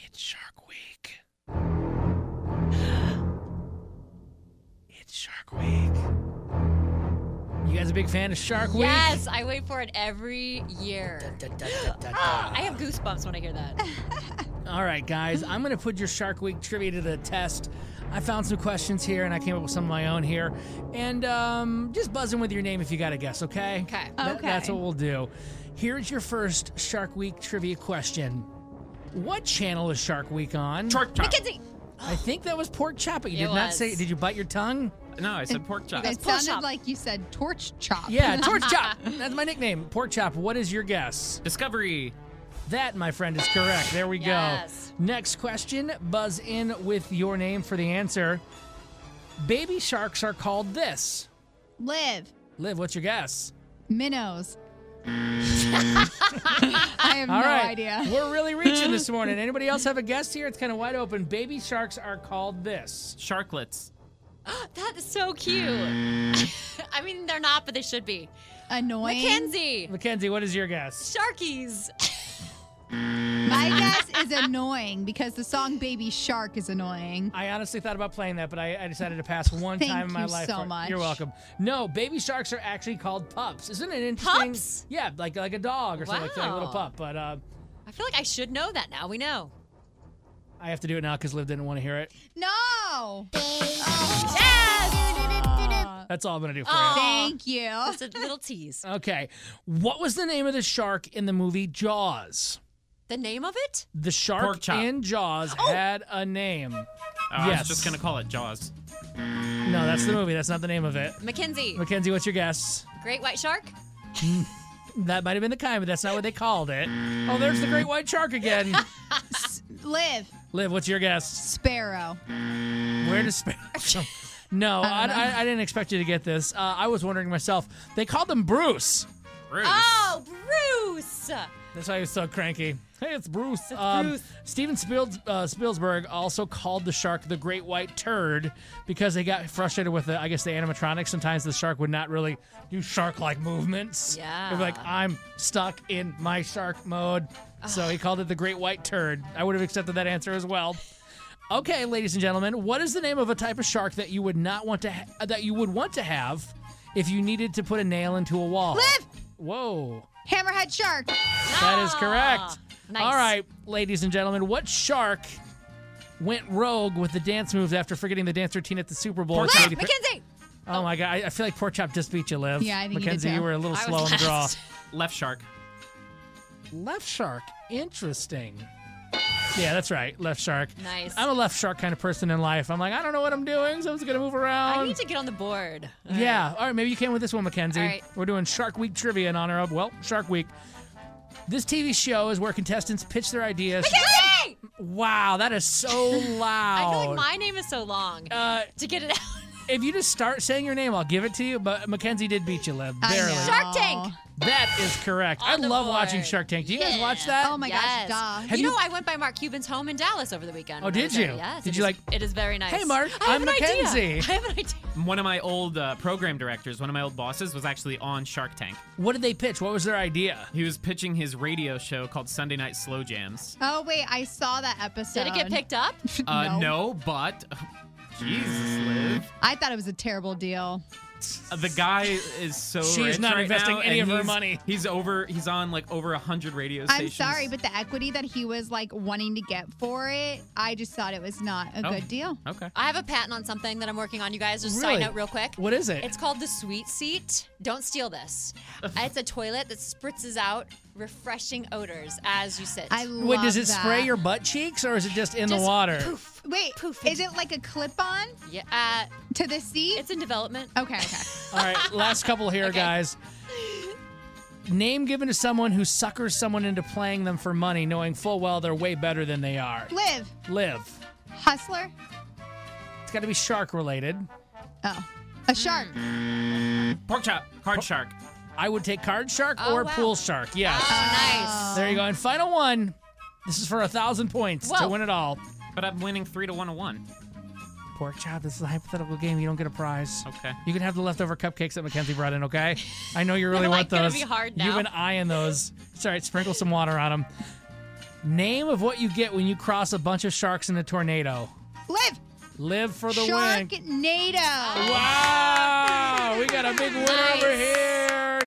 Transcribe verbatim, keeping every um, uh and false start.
It's Shark Week. It's Shark Week. You guys a big fan of Shark Week? Yes, I wait for it every year. Da, da, da, da, da. I have goosebumps when I hear that. All right, guys, I'm going to put your Shark Week trivia to the test. I found some questions here, and I came up with some of my own here. And um, just buzz in with your name if you got a guess, okay? Okay. Th- Okay. That's what we'll do. Here's your first Shark Week trivia question. What channel is Shark Week on? Pork chop. Mackenzie! I think that was pork chop, but you It did not was. say. Did you bite your tongue? No, I said pork chop. It Pork sounded chop. like you said torch chop. Yeah, torch chop. That's my nickname, pork chop. What is your guess? Discovery. That, my friend, is correct. There we Yes. go. Next question. Buzz in with your name for the answer. Baby sharks are called this. Live. Liv, what's your guess? Minnows. I have All no right. idea. We're really reaching this morning. Anybody else have a guess here? It's kind of wide open. Baby sharks are called this. Sharklets. That is so cute. I mean, they're not, but they should be. Annoying. Mackenzie! Mackenzie, what is your guess? Sharkies! My guess is annoying because the song Baby Shark is annoying. I honestly thought about playing that, but I, I decided to pass one Thank time in my you life. so for it. much. You're welcome. No, baby sharks are actually called pups. Isn't it interesting? Pups? Yeah, like like a dog or something, like, like a little Wow. pup. But uh, I feel like I should know that now. We know. I have to do it now because Liv didn't want to hear it. No. Yes! That's all I'm going to do for Aw. Thank you. Just a little tease. you. Okay. What was the name of the shark in the movie Jaws? The name of it? The shark Pork chop. in Jaws Oh. had a name. Oh, I Yes. was just gonna call it Jaws. No, that's the movie. That's not the name of it. Mackenzie. Mackenzie, what's your guess? Great white shark? That might have been the kind, but that's not what they called it. Oh, there's the great white shark again. Live. Liv, what's your guess? Sparrow. Where does Sparrow? No, I, I don't know. I, I didn't expect you to get this. Uh, I was wondering myself. They called him Bruce. Bruce. Oh, Bruce! That's why he was so cranky. Hey, it's Bruce. Um, Bruce. Steven Spiels, uh, Spielberg also called the shark the Great White Turd because they got frustrated with the, I guess, the animatronics. Sometimes the shark would not really do shark-like movements. Yeah. It'd be like, I'm stuck in my shark mode. So he called it the Great White Turd. I would have accepted that answer as well. Okay, ladies and gentlemen, what is the name of a type of shark that you would not want to ha- that you would want to have if you needed to put a nail into a wall? Liv. Whoa. Hammerhead shark. That is correct. Ah, nice. All right, ladies and gentlemen, what shark went rogue with the dance moves after forgetting the dance routine at the Super Bowl? Pork Katy chop. Perry- Mackenzie! Oh my God, I, I feel like Pork Chop just beat you, Liv. Yeah, I think you did Mackenzie, too. you were a little I slow was on the draw. last. Left shark. Left shark, interesting. Yeah, that's right, left shark. Nice. I'm a left shark kind of person in life. I'm like, I don't know what I'm doing, so I'm just gonna move around. I need to get on the board. Yeah. All right, maybe you can with this one, Mackenzie. All right. We're doing Shark Week trivia in honor of, well, Shark Week. This T V show is where contestants pitch their ideas. Mackenzie! Wow, that is so loud. I feel like my name is so long Uh, to get it out. if you just start saying your name, I'll give it to you. But Mackenzie did beat you, Liv. I Barely. know. Shark Tank! That is correct. I On the love board. watching Shark Tank. Do you guys Yeah. watch that? Oh my Yes. gosh, duh. Have you, you- know, I went by Mark Cuban's home in Dallas over the weekend. Oh, when I did was there. you? Yes. Did it you, is- like- It is very nice. Hey, Mark, I have I'm an idea. Mackenzie. I have an idea. One of my old uh, program directors, one of my old bosses, was actually on Shark Tank. What did they pitch? What was their idea? He was pitching his radio show called Sunday Night Slow Jams. Oh wait, I saw that episode. Did it get picked up? Uh, No. no, but Jesus, Liv. I thought it was a terrible deal. Uh, the guy is so She is rich not right investing now, any and of her he's- money. He's over. He's on like over a hundred radio I'm stations. sorry, but the equity that he was like wanting to get for it, I just thought it was not a Oh. good deal. Okay. I have a patent on something that I'm working on, you guys. Just a Really? side note, real quick. What is it? It's called the Sweet Seat. Don't steal this. It's a toilet that spritzes out refreshing odors as you sit. I love Wait, does it that. spray your butt cheeks or is it just in Just the water? Poof. Wait, Poof. is it like a clip-on Yeah, uh, to the seat? it's in development. Okay, okay. All right, last couple here, Okay. guys. Name given to someone who suckers someone into playing them for money, knowing full well they're way better than they are. Live. Live. Hustler. It's got to be shark related. Oh, a shark. Pork chop. Card shark. I would take card shark Oh, or wow. pool shark. Yes. Oh, nice. There you go. And final one. This is for a thousand points to Whoa. win it all. But I'm winning three to one to one. Pork chop. This is a hypothetical game. You don't get a prize. Okay. You can have the leftover cupcakes that Mackenzie brought in. Okay. I know you really They're, want like, gonna those. be hard You've now. been eyeing those. It's all right. Sprinkle some water on them. Name of what you get when you cross a bunch of sharks in a tornado. Live. Live for the win. Sharknado. Wow! We got a big winner Nice. over here.